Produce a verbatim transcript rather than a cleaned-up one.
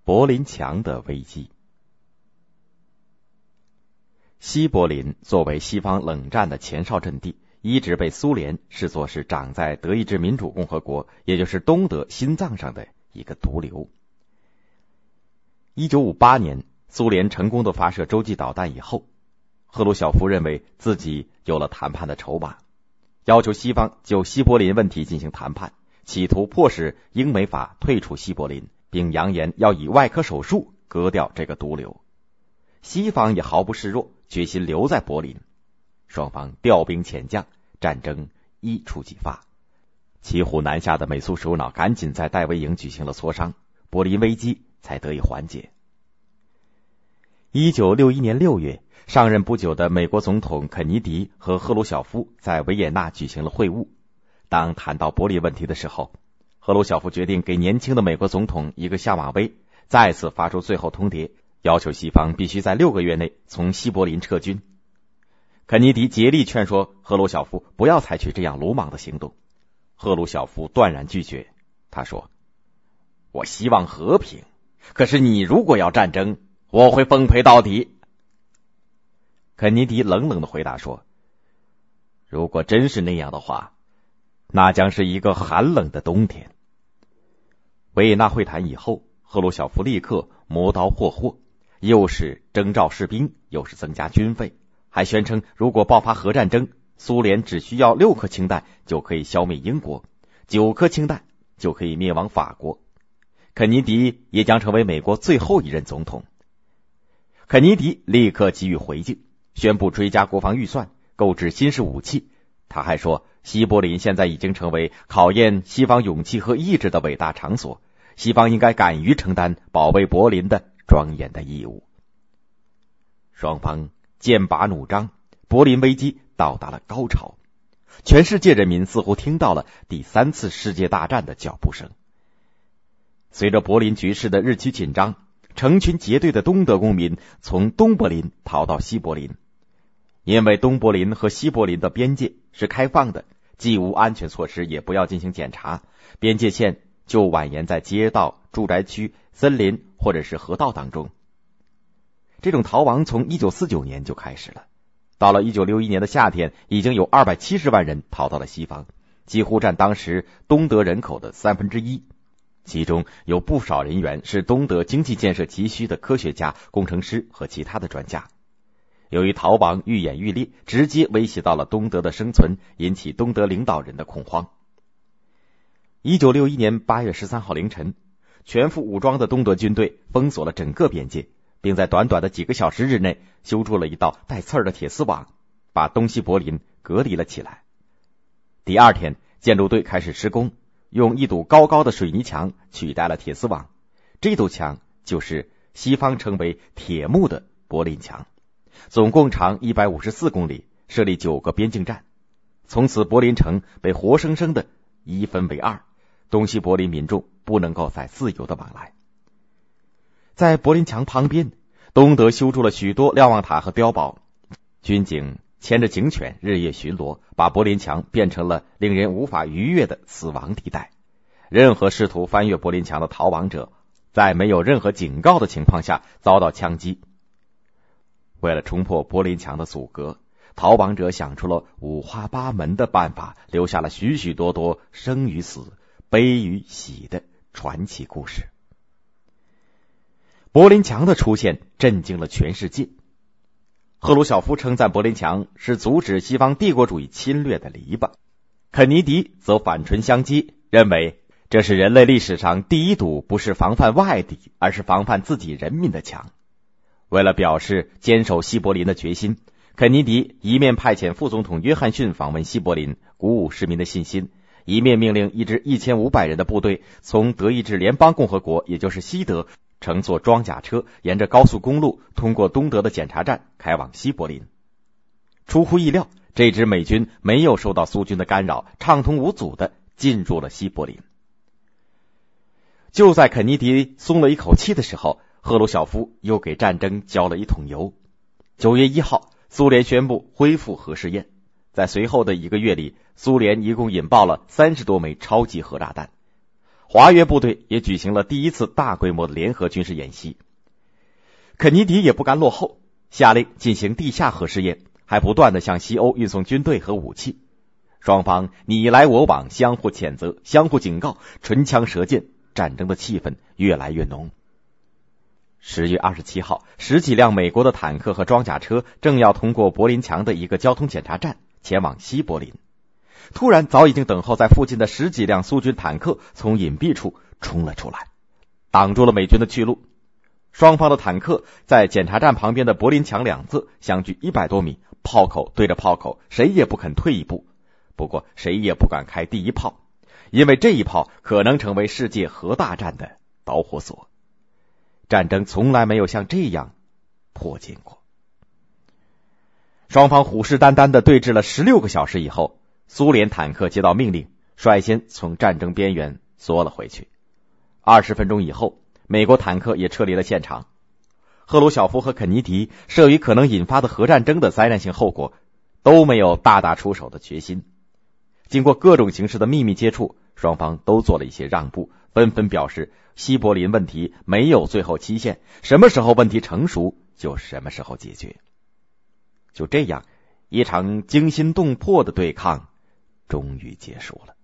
柏林墙的危机。西柏林作为西方冷战的前哨阵地，一直被苏联视作是长在德意志民主共和国，也就是东德心脏上的一个毒瘤。一九五八年，苏联成功的发射洲际导弹以后，赫鲁晓夫认为自己有了谈判的筹码，要求西方就西柏林问题进行谈判，企图迫使英美法退出西柏林，并扬言要以外科手术割掉这个毒瘤。西方也毫不示弱，决心留在柏林。双方调兵遣将，战争一触即发。骑虎难下的美苏首脑赶紧在戴维营举行了磋商，柏林危机才得以缓解。一九六一年六月，上任不久的美国总统肯尼迪和赫鲁晓夫在维也纳举行了会晤。当谈到柏林问题的时候，赫鲁晓夫决定给年轻的美国总统一个下马威，再次发出最后通牒，要求西方必须在六个月内从西柏林撤军。肯尼迪竭力劝说赫鲁晓夫不要采取这样鲁莽的行动，赫鲁晓夫断然拒绝。他说：“我希望和平，可是你如果要战争，我会奉陪到底。”肯尼迪冷冷地回答说：“如果真是那样的话，那将是一个寒冷的冬天。”维也纳会谈以后，赫鲁晓夫立刻磨刀霍霍，又是征召士兵，又是增加军费，还宣称如果爆发核战争，苏联只需要六颗氢弹就可以消灭英国，九颗氢弹就可以灭亡法国。肯尼迪也将成为美国最后一任总统。肯尼迪立刻给予回敬，宣布追加国防预算，购置新式武器。他还说，西柏林现在已经成为考验西方勇气和意志的伟大场所，西方应该敢于承担保卫柏林的庄严的义务。双方剑拔弩张，柏林危机到达了高潮。全世界人民似乎听到了第三次世界大战的脚步声。随着柏林局势的日趋紧张，成群结队的东德公民从东柏林逃到西柏林。因为东柏林和西柏林的边界是开放的，既无安全措施，也不要进行检查，边界线就蜿蜒在街道、住宅区、森林或者是河道当中。这种逃亡从一九四九年就开始了，到了一九六一年的夏天，已经有二百七十万人逃到了西方，几乎占当时东德人口的三分之一。其中有不少人员是东德经济建设急需的科学家、工程师和其他的专家。由于逃亡愈演愈烈，直接威胁到了东德的生存，引起东德领导人的恐慌。一九六一年八月十三号凌晨，全副武装的东德军队封锁了整个边界，并在短短的几个小时之内修筑了一道带刺儿的铁丝网，把东西柏林隔离了起来。第二天，建筑队开始施工，用一堵高高的水泥墙取代了铁丝网。这堵墙就是西方称为铁幕的柏林墙，总共长一百五十四公里，设立九个边境站。从此柏林城被活生生的一分为二，东西柏林民众不能够再自由的往来。在柏林墙旁边，东德修筑了许多瞭望塔和碉堡，军警牵着警犬日夜巡逻，把柏林墙变成了令人无法逾越的死亡地带。任何试图翻越柏林墙的逃亡者，在没有任何警告的情况下遭到枪击。为了冲破柏林墙的阻隔，逃亡者想出了五花八门的办法，留下了许许多多生与死、悲与喜的传奇故事。柏林墙的出现震惊了全世界。赫鲁晓夫称赞柏林墙是阻止西方帝国主义侵略的篱笆，肯尼迪则反唇相讥，认为这是人类历史上第一堵不是防范外敌，而是防范自己人民的墙。为了表示坚守西柏林的决心，肯尼迪一面派遣副总统约翰逊访问西柏林，鼓舞市民的信心，一面命令一支一千五百人的部队从德意志联邦共和国，也就是西德，乘坐装甲车沿着高速公路通过东德的检查站开往西柏林。出乎意料，这支美军没有受到苏军的干扰，畅通无阻地进入了西柏林。就在肯尼迪松了一口气的时候，赫鲁晓夫又给战争浇了一桶油。九月一号，苏联宣布恢复核试验。在随后的一个月里，苏联一共引爆了三十多枚超级核炸弹。 华约部队也举行了第一次大规模的联合军事演习。肯尼迪也不甘落后，下令进行地下核试验，还不断地向西欧运送军队和武器。双方你来我往，相互谴责，相互警告，唇枪舌剑，战争的气氛越来越浓。十月二十七号，十几辆美国的坦克和装甲车正要通过柏林墙的一个交通检查站，前往西柏林。突然，早已经等候在附近的十几辆苏军坦克从隐蔽处冲了出来，挡住了美军的去路。双方的坦克在检查站旁边的柏林墙两侧相距一百多米，炮口对着炮口，谁也不肯退一步。不过谁也不敢开第一炮，因为这一炮可能成为世界核大战的导火索。战争从来没有像这样迫近过。双方虎视眈眈地对峙了十六个小时以后，苏联坦克接到命令，率先从战争边缘缩了回去。二十分钟以后，美国坦克也撤离了现场。赫鲁晓夫和肯尼迪慑于可能引发的核战争的灾难性后果，都没有大打出手的决心。经过各种形式的秘密接触，双方都做了一些让步，纷纷表示西柏林问题没有最后期限，什么时候问题成熟就什么时候解决。就这样，一场惊心动魄的对抗终于结束了。